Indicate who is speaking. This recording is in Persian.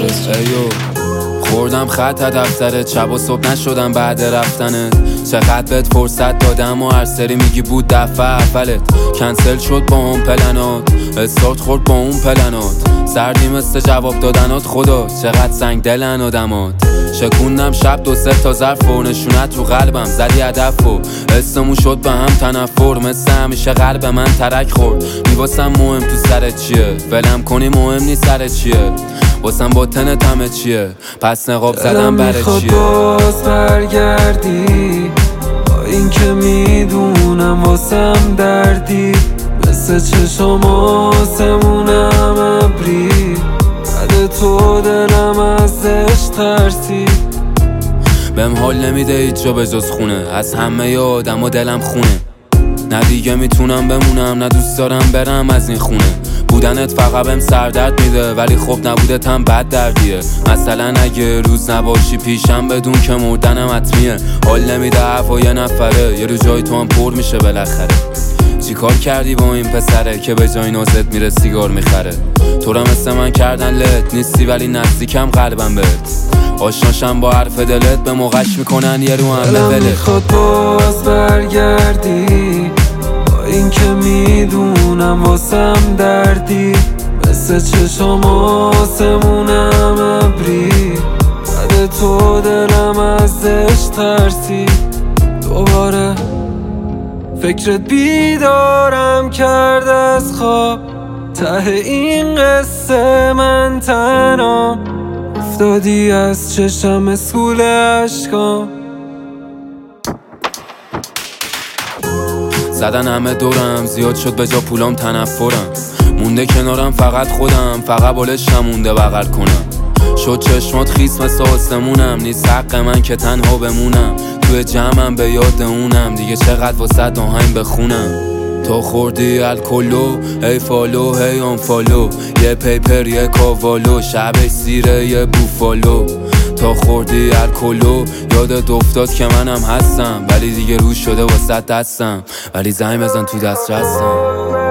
Speaker 1: ایو خوردم خط دفترت، شب و صبح نشدم بعد رفتنت. چقدر بهت فرصت دادم و هر سری میگی بود دفعه اولت. کنسل شد با اون پلنات، استارت خورد با اون پلنات. سردی مثل جواب دادنات، خدا چقدر سنگ دلن آدمات. شکوندم شب 2-3 تا ظرف و نشونت رو قلبم زدی هدف و اسممون شد به هم تنفر. مثل همیشه قلب من ترک خورد. میواسم مهم تو سرت چیه، ولم کنی مهم نی سرت چیه. واسم با تنت همه چیه، پس نقاب زدم برای چیه.
Speaker 2: میخواد باز برگردی با این که میدونم واسم دردی. مثل چشم آسمونم ابری، بعد تو دلم ازش ترسی.
Speaker 1: بهم حال نمیده هیچ جا به جز خونه، از همه آدم و دلم خونه. نه دیگه میتونم بمونم، نه دوست دارم برم از این خونه. بودنت فقط بهم سردرد میده، ولی خب نبودت هم بد دردیه. مثلا اگه روز نباشی پیشم بدون که مردنم حتمیه. حال نمیده هوا یه نفره، یه رو جای تو هم پر میشه بالاخره. چی کار کردی با این پسره که به جای نازت میره سیگار میخره. تو را مثل من کردن لت نیستی ولی نزدیکم قلبم بهت. آشناشم با حرف دلت به موقعش میکنن یه رو هم لولت.
Speaker 2: میخواد باز برگردی با این که میدونم واسم دردی. مثل چشم آسمونم ابری، بعد تو دلم ازش ترسی. دوباره فکرت بیدارم کرد از خواب، ته این قصه من تنها. افتادی از چشم اسکول عشقام.
Speaker 1: زدن همه دورم، زیاد شد به جا پولام تنفرم. مونده کنارم فقط خودم، فقط بالشم مونده بغل کنم. شد چشمات خیس مثل آسمونم، نیست حق من که تنها بمونم. توی جمعم به یاد اونم، دیگه چقدر واسه آهنگ بخونم. تو خوردی الکلو، هی فالو هی آن فالو. یه پیپر یه کاوالو، شب سیره یه بوفالو. تا خوردی الکلو یادت افتاد که منم هستم، ولی دیگه روش شده واسه دستم. ولی زنگ بزن تو دسترسم.